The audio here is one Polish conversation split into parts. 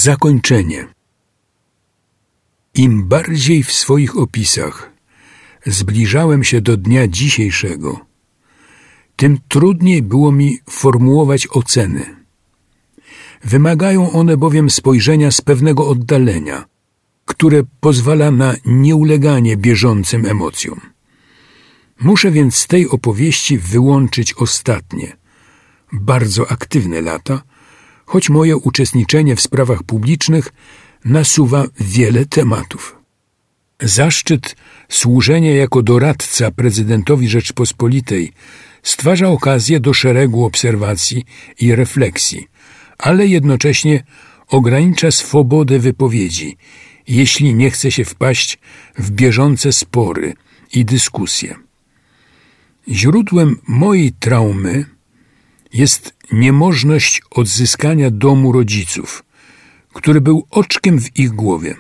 Zakończenie. Im bardziej w swoich opisach zbliżałem się do dnia dzisiejszego, tym trudniej było mi formułować oceny. Wymagają one bowiem spojrzenia z pewnego oddalenia, które pozwala na nieuleganie bieżącym emocjom. Muszę więc z tej opowieści wyłączyć ostatnie, bardzo aktywne lata, choć moje uczestniczenie w sprawach publicznych nasuwa wiele tematów. Zaszczyt służenia jako doradca prezydentowi Rzeczpospolitej stwarza okazję do szeregu obserwacji i refleksji, ale jednocześnie ogranicza swobodę wypowiedzi, jeśli nie chce się wpaść w bieżące spory i dyskusje. Źródłem mojej traumy jest niemożność odzyskania domu rodziców, który był oczkiem w ich głowie.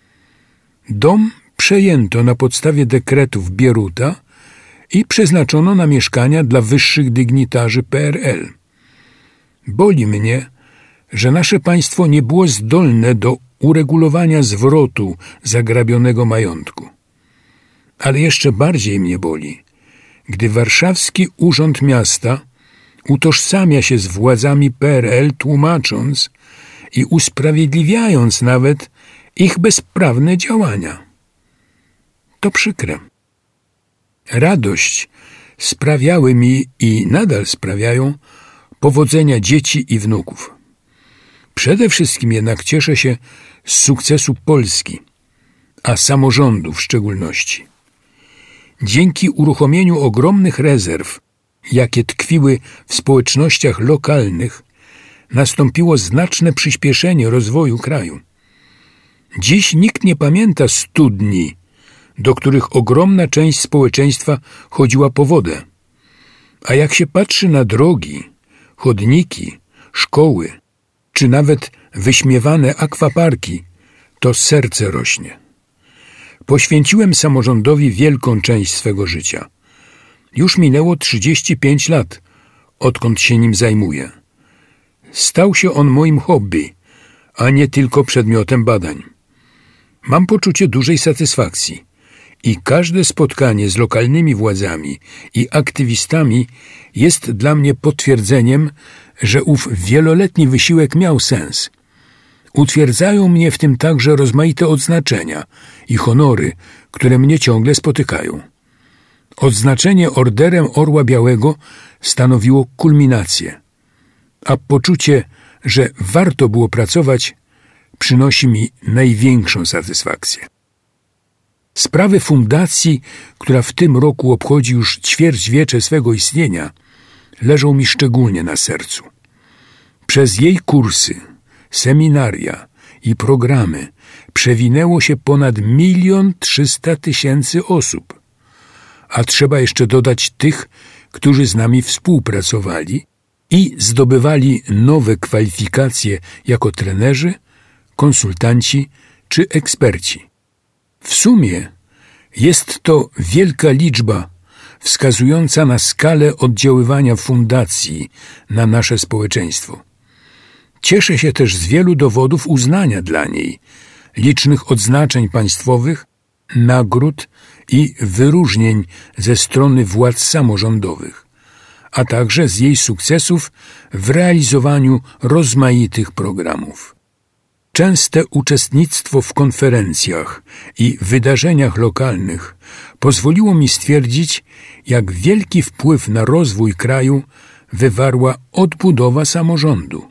Dom przejęto na podstawie dekretów Bieruta i przeznaczono na mieszkania dla wyższych dygnitarzy PRL. Boli mnie, że nasze państwo nie było zdolne do uregulowania zwrotu zagrabionego majątku. Ale jeszcze bardziej mnie boli, gdy warszawski Urząd Miasta utożsamia się z władzami PRL, tłumacząc i usprawiedliwiając nawet ich bezprawne działania. To przykre. Radość sprawiały mi i nadal sprawiają powodzenia dzieci i wnuków. Przede wszystkim jednak cieszę się z sukcesu Polski, a samorządu w szczególności. Dzięki uruchomieniu ogromnych rezerw, jakie tkwiły w społecznościach lokalnych, nastąpiło znaczne przyspieszenie rozwoju kraju. Dziś nikt nie pamięta studni, do których ogromna część społeczeństwa chodziła po wodę. A jak się patrzy na drogi, chodniki, szkoły, czy nawet wyśmiewane akwaparki, to serce rośnie. Poświęciłem samorządowi wielką część swego życia. Już minęło 35 lat, odkąd się nim zajmuję. Stał się on moim hobby, a nie tylko przedmiotem badań. Mam poczucie dużej satysfakcji i każde spotkanie z lokalnymi władzami i aktywistami jest dla mnie potwierdzeniem, że ów wieloletni wysiłek miał sens. Utwierdzają mnie w tym także rozmaite odznaczenia i honory, które mnie ciągle spotykają. Odznaczenie Orderem Orła Białego stanowiło kulminację, a poczucie, że warto było pracować, przynosi mi największą satysfakcję. Sprawy fundacji, która w tym roku obchodzi już ćwierćwiecze swego istnienia, leżą mi szczególnie na sercu. Przez jej kursy, seminaria i programy przewinęło się ponad 1 300 000 osób, a trzeba jeszcze dodać tych, którzy z nami współpracowali i zdobywali nowe kwalifikacje jako trenerzy, konsultanci czy eksperci. W sumie jest to wielka liczba wskazująca na skalę oddziaływania fundacji na nasze społeczeństwo. Cieszę się też z wielu dowodów uznania dla niej, licznych odznaczeń państwowych, nagród i wyróżnień ze strony władz samorządowych, a także z jej sukcesów w realizowaniu rozmaitych programów. Częste uczestnictwo w konferencjach i wydarzeniach lokalnych pozwoliło mi stwierdzić, jak wielki wpływ na rozwój kraju wywarła odbudowa samorządu.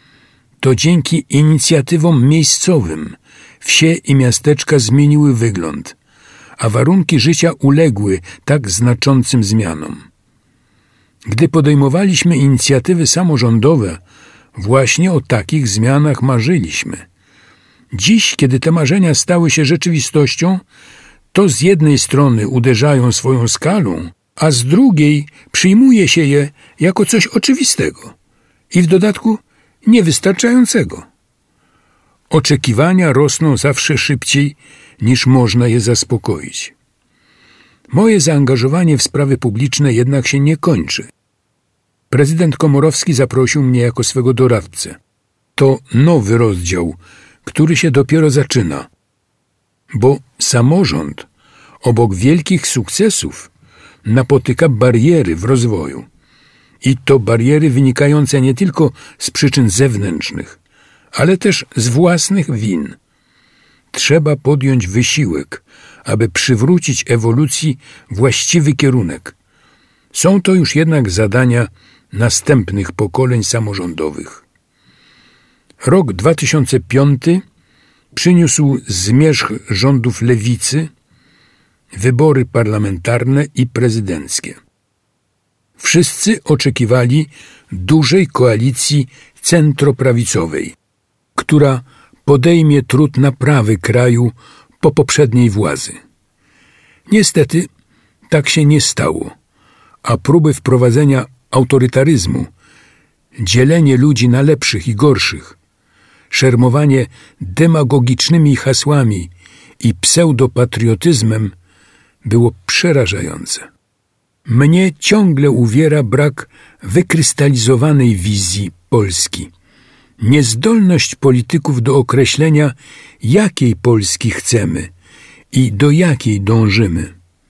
To dzięki inicjatywom miejscowym wsie i miasteczka zmieniły wygląd, a warunki życia uległy tak znaczącym zmianom. Gdy podejmowaliśmy inicjatywy samorządowe, właśnie o takich zmianach marzyliśmy. Dziś, kiedy te marzenia stały się rzeczywistością, to z jednej strony uderzają swoją skalą, a z drugiej przyjmuje się je jako coś oczywistego i w dodatku niewystarczającego. Oczekiwania rosną zawsze szybciej, niż można je zaspokoić. Moje zaangażowanie w sprawy publiczne jednak się nie kończy. Prezydent Komorowski zaprosił mnie jako swego doradcę. To nowy rozdział który się dopiero zaczyna, bo samorząd obok wielkich sukcesów napotyka bariery w rozwoju. I to bariery wynikające nie tylko z przyczyn zewnętrznych, ale też z własnych win. Trzeba podjąć wysiłek, aby przywrócić ewolucji właściwy kierunek. Są to już jednak zadania następnych pokoleń samorządowych. Rok 2005 przyniósł zmierzch rządów lewicy, wybory parlamentarne i prezydenckie. Wszyscy oczekiwali dużej koalicji centroprawicowej, która podejmie trud naprawy kraju po poprzedniej władzy. Niestety tak się nie stało, a próby wprowadzenia autorytaryzmu, dzielenie ludzi na lepszych i gorszych, szermowanie demagogicznymi hasłami i pseudopatriotyzmem było przerażające. Mnie ciągle uwiera brak wykrystalizowanej wizji Polski, niezdolność polityków do określenia, jakiej Polski chcemy i do jakiej dążymy.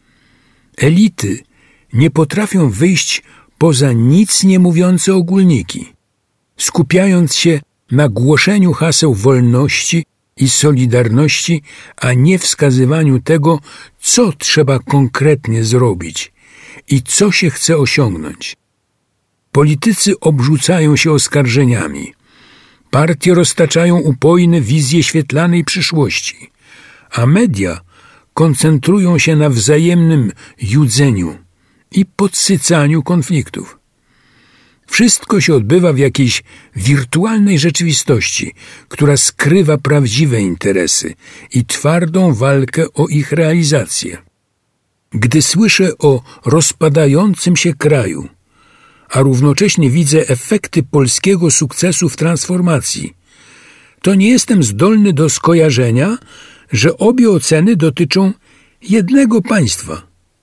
Elity nie potrafią wyjść poza nic nie mówiące ogólniki, skupiając się na głoszeniu haseł wolności i solidarności, a nie wskazywaniu tego, co trzeba konkretnie zrobić i co się chce osiągnąć. Politycy obrzucają się oskarżeniami. Partie roztaczają upojne wizje świetlanej przyszłości, a media koncentrują się na wzajemnym judzeniu i podsycaniu konfliktów. Wszystko się odbywa w jakiejś wirtualnej rzeczywistości, która skrywa prawdziwe interesy i twardą walkę o ich realizację. Gdy słyszę o rozpadającym się kraju, a równocześnie widzę efekty polskiego sukcesu w transformacji, to nie jestem zdolny do skojarzenia, że obie oceny dotyczą jednego państwa.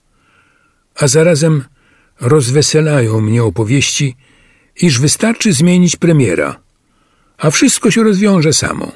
A zarazem rozweselają mnie opowieści, iż wystarczy zmienić premiera, a wszystko się rozwiąże samo.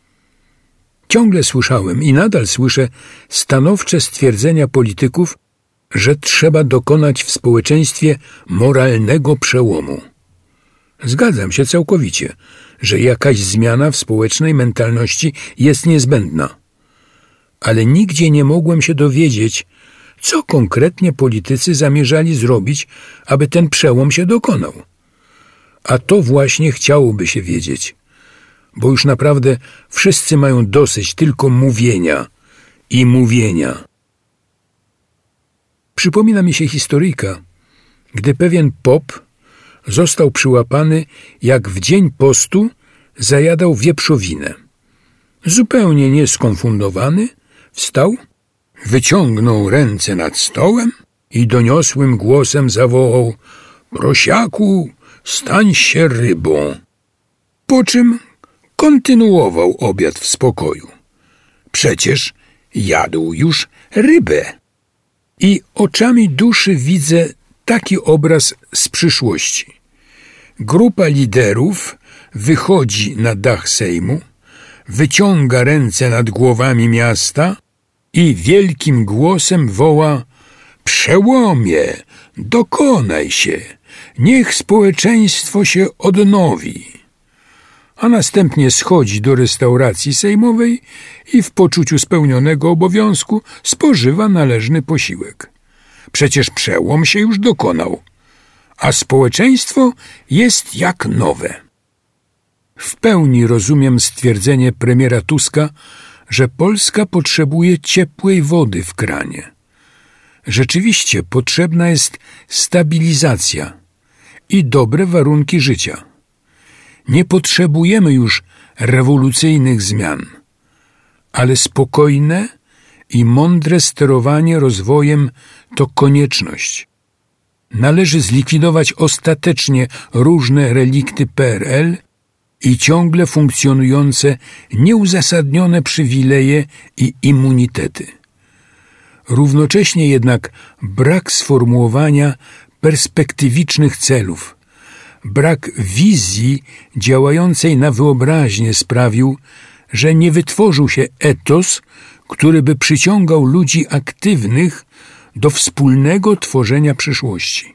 Ciągle słyszałem i nadal słyszę stanowcze stwierdzenia polityków, że trzeba dokonać w społeczeństwie moralnego przełomu. Zgadzam się całkowicie, że jakaś zmiana w społecznej mentalności jest niezbędna. Ale nigdzie nie mogłem się dowiedzieć, co konkretnie politycy zamierzali zrobić, aby ten przełom się dokonał. A to właśnie chciałoby się wiedzieć, bo już naprawdę wszyscy mają dosyć tylko mówienia i mówienia. Przypomina mi się historyjka, gdy pewien pop został przyłapany, jak w dzień postu zajadał wieprzowinę. Zupełnie nieskonfundowany wstał, wyciągnął ręce nad stołem i doniosłym głosem zawołał: „Prosiaku, stań się rybą”, po czym kontynuował obiad w spokoju. Przecież jadł już rybę. I oczami duszy widzę taki obraz z przyszłości. Grupa liderów wychodzi na dach Sejmu, wyciąga ręce nad głowami miasta i wielkim głosem woła: „Przełomie, dokonaj się, niech społeczeństwo się odnowi”. A następnie schodzi do restauracji sejmowej i w poczuciu spełnionego obowiązku spożywa należny posiłek. Przecież przełom się już dokonał, a społeczeństwo jest jak nowe. W pełni rozumiem stwierdzenie premiera Tuska, że Polska potrzebuje ciepłej wody w kranie. Rzeczywiście potrzebna jest stabilizacja i dobre warunki życia. Nie potrzebujemy już rewolucyjnych zmian, ale spokojne i mądre sterowanie rozwojem to konieczność. Należy zlikwidować ostatecznie różne relikty PRL i ciągle funkcjonujące nieuzasadnione przywileje i immunitety. Równocześnie jednak brak sformułowania perspektywicznych celów, brak wizji działającej na wyobraźnię sprawił, że nie wytworzył się etos, który by przyciągał ludzi aktywnych do wspólnego tworzenia przyszłości.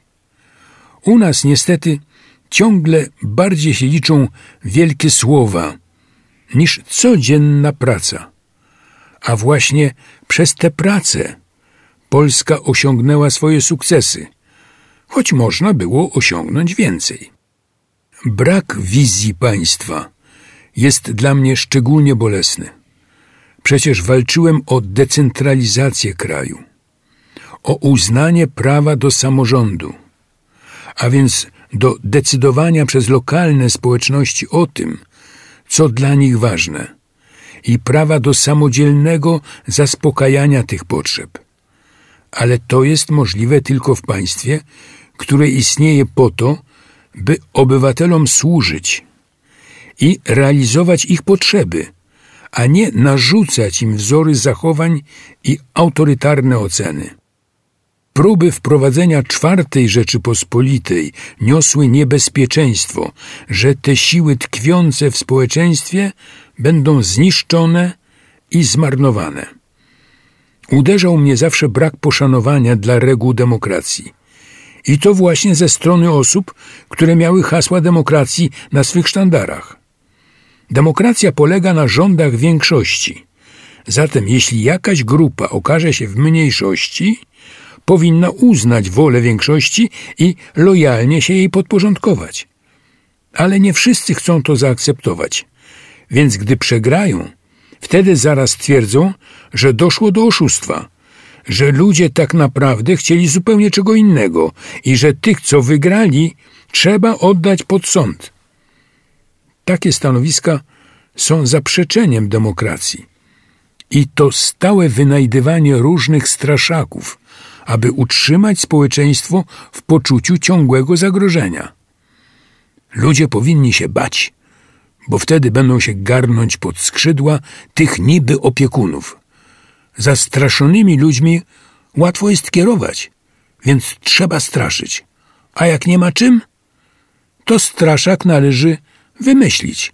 U nas niestety ciągle bardziej się liczą wielkie słowa niż codzienna praca. A właśnie przez tę pracę Polska osiągnęła swoje sukcesy, choć można było osiągnąć więcej. Brak wizji państwa jest dla mnie szczególnie bolesny. Przecież walczyłem o decentralizację kraju, o uznanie prawa do samorządu, a więc do decydowania przez lokalne społeczności o tym, co dla nich ważne, i prawa do samodzielnego zaspokajania tych potrzeb. Ale to jest możliwe tylko w państwie, które istnieje po to, by obywatelom służyć i realizować ich potrzeby, a nie narzucać im wzory zachowań i autorytarne oceny. Próby wprowadzenia IV Rzeczypospolitej niosły niebezpieczeństwo, że te siły tkwiące w społeczeństwie będą zniszczone i zmarnowane. Uderzał mnie zawsze brak poszanowania dla reguł demokracji. I to właśnie ze strony osób, które miały hasła demokracji na swych sztandarach. Demokracja polega na rządach większości. Zatem jeśli jakaś grupa okaże się w mniejszości, powinna uznać wolę większości i lojalnie się jej podporządkować. Ale nie wszyscy chcą to zaakceptować, więc gdy przegrają, wtedy zaraz twierdzą, że doszło do oszustwa, że ludzie tak naprawdę chcieli zupełnie czego innego i że tych, co wygrali, trzeba oddać pod sąd. Takie stanowiska są zaprzeczeniem demokracji i to stałe wynajdywanie różnych straszaków, aby utrzymać społeczeństwo w poczuciu ciągłego zagrożenia. Ludzie powinni się bać, bo wtedy będą się garnąć pod skrzydła tych niby opiekunów. Zastraszonymi ludźmi łatwo jest kierować, więc trzeba straszyć. A jak nie ma czym, to straszak należy wymyślić.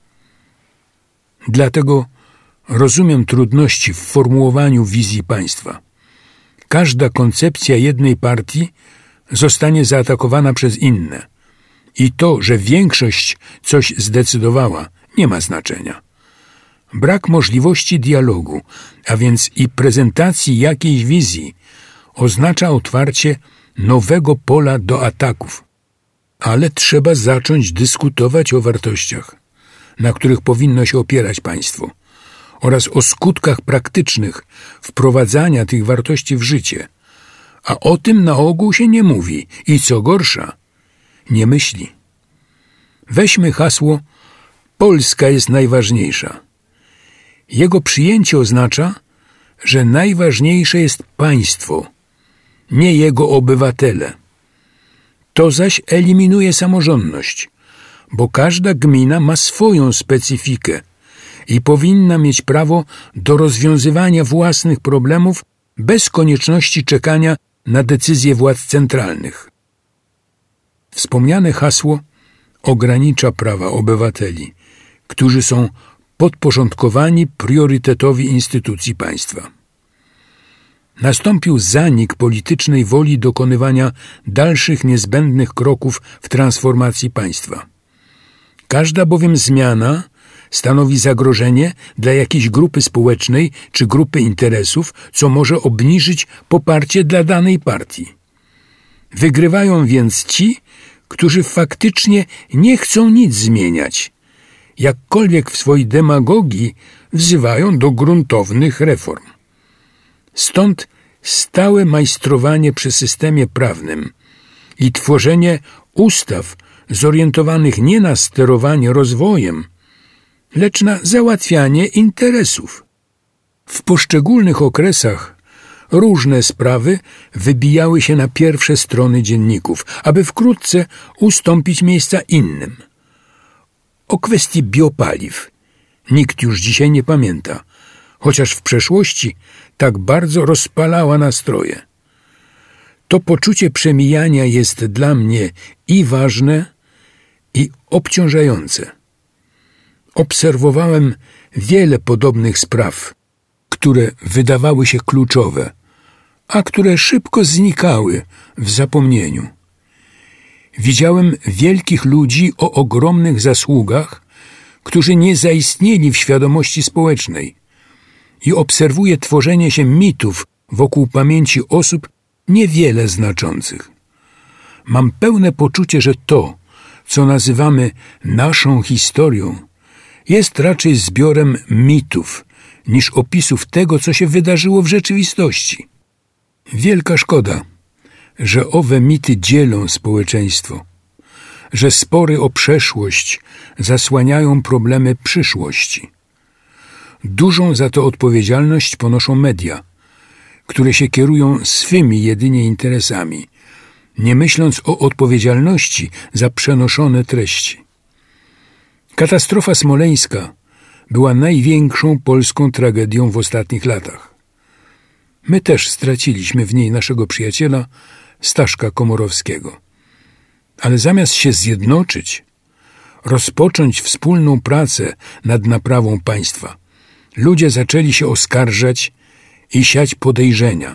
Dlatego rozumiem trudności w formułowaniu wizji państwa. Każda koncepcja jednej partii zostanie zaatakowana przez inne. I to, że większość coś zdecydowała, nie ma znaczenia. Brak możliwości dialogu, a więc i prezentacji jakiejś wizji, oznacza otwarcie nowego pola do ataków. Ale trzeba zacząć dyskutować o wartościach, na których powinno się opierać państwo, oraz o skutkach praktycznych wprowadzania tych wartości w życie. A o tym na ogół się nie mówi i co gorsza, nie myśli. Weźmy hasło „Polska jest najważniejsza”. Jego przyjęcie oznacza, że najważniejsze jest państwo, nie jego obywatele. To zaś eliminuje samorządność, bo każda gmina ma swoją specyfikę i powinna mieć prawo do rozwiązywania własnych problemów bez konieczności czekania na decyzje władz centralnych. Wspomniane hasło ogranicza prawa obywateli, którzy są podporządkowani priorytetowi instytucji państwa. Nastąpił zanik politycznej woli dokonywania dalszych niezbędnych kroków w transformacji państwa. Każda bowiem zmiana stanowi zagrożenie dla jakiejś grupy społecznej czy grupy interesów, co może obniżyć poparcie dla danej partii. Wygrywają więc ci, którzy faktycznie nie chcą nic zmieniać, jakkolwiek w swojej demagogii wzywają do gruntownych reform. Stąd stałe majstrowanie przy systemie prawnym i tworzenie ustaw zorientowanych nie na sterowanie rozwojem, lecz na załatwianie interesów. W poszczególnych okresach różne sprawy wybijały się na pierwsze strony dzienników, aby wkrótce ustąpić miejsca innym. O kwestii biopaliw nikt już dzisiaj nie pamięta, chociaż w przeszłości tak bardzo rozpalała nastroje. To poczucie przemijania jest dla mnie i ważne, i obciążające. Obserwowałem wiele podobnych spraw, które wydawały się kluczowe, a które szybko znikały w zapomnieniu. Widziałem wielkich ludzi o ogromnych zasługach, którzy nie zaistnieli w świadomości społecznej, i obserwuję tworzenie się mitów wokół pamięci osób niewiele znaczących. Mam pełne poczucie, że to, co nazywamy naszą historią, jest raczej zbiorem mitów niż opisów tego, co się wydarzyło w rzeczywistości. Wielka szkoda, że owe mity dzielą społeczeństwo, że spory o przeszłość zasłaniają problemy przyszłości. Dużą za to odpowiedzialność ponoszą media, które się kierują swymi jedynie interesami, nie myśląc o odpowiedzialności za przenoszone treści. Katastrofa smoleńska była największą polską tragedią w ostatnich latach. My też straciliśmy w niej naszego przyjaciela Staszka Komorowskiego. Ale zamiast się zjednoczyć, rozpocząć wspólną pracę nad naprawą państwa, ludzie zaczęli się oskarżać i siać podejrzenia.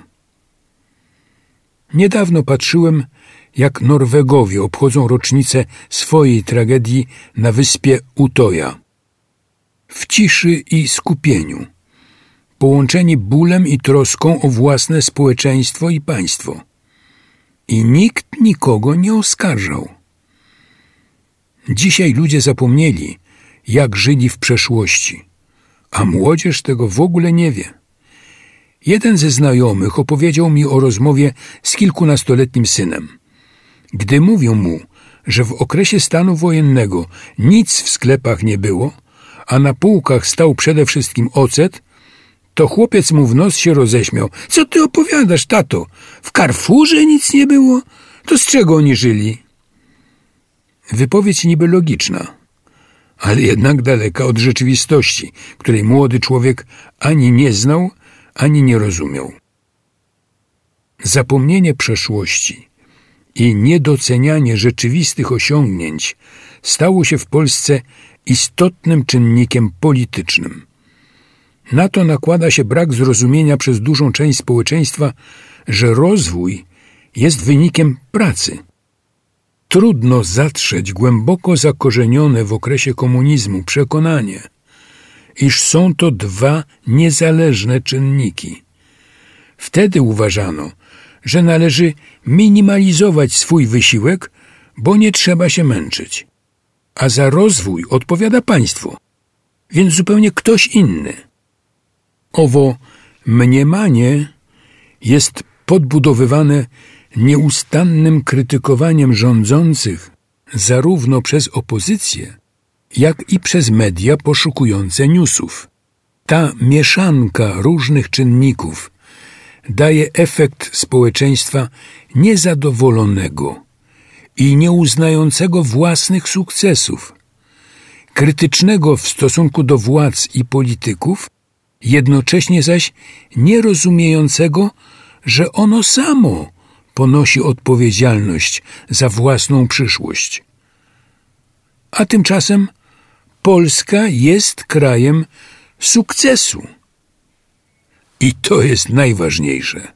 Niedawno patrzyłem, jak Norwegowie obchodzą rocznicę swojej tragedii na wyspie Utoja. W ciszy i skupieniu, połączeni bólem i troską o własne społeczeństwo i państwo. I nikt nikogo nie oskarżał. Dzisiaj ludzie zapomnieli, jak żyli w przeszłości, a młodzież tego w ogóle nie wie. Jeden ze znajomych opowiedział mi o rozmowie z kilkunastoletnim synem. Gdy mówił mu, że w okresie stanu wojennego nic w sklepach nie było, a na półkach stał przede wszystkim ocet, to chłopiec mu w nos się roześmiał. Co ty opowiadasz, tato? W Carrefourze nic nie było? To z czego oni żyli? Wypowiedź niby logiczna, ale jednak daleka od rzeczywistości, której młody człowiek ani nie znał, ani nie rozumiał. Zapomnienie przeszłości i niedocenianie rzeczywistych osiągnięć stało się w Polsce istotnym czynnikiem politycznym. Na to nakłada się brak zrozumienia przez dużą część społeczeństwa, że rozwój jest wynikiem pracy. Trudno zatrzeć głęboko zakorzenione w okresie komunizmu przekonanie, iż są to dwa niezależne czynniki. Wtedy uważano, że należy minimalizować swój wysiłek, bo nie trzeba się męczyć. A za rozwój odpowiada państwo, więc zupełnie ktoś inny. Owo mniemanie jest podbudowywane nieustannym krytykowaniem rządzących zarówno przez opozycję, jak i przez media poszukujące newsów. Ta mieszanka różnych czynników daje efekt społeczeństwa niezadowolonego i nieuznającego własnych sukcesów, krytycznego w stosunku do władz i polityków, jednocześnie zaś nierozumiejącego, że ono samo ponosi odpowiedzialność za własną przyszłość. A tymczasem Polska jest krajem sukcesu. I to jest najważniejsze.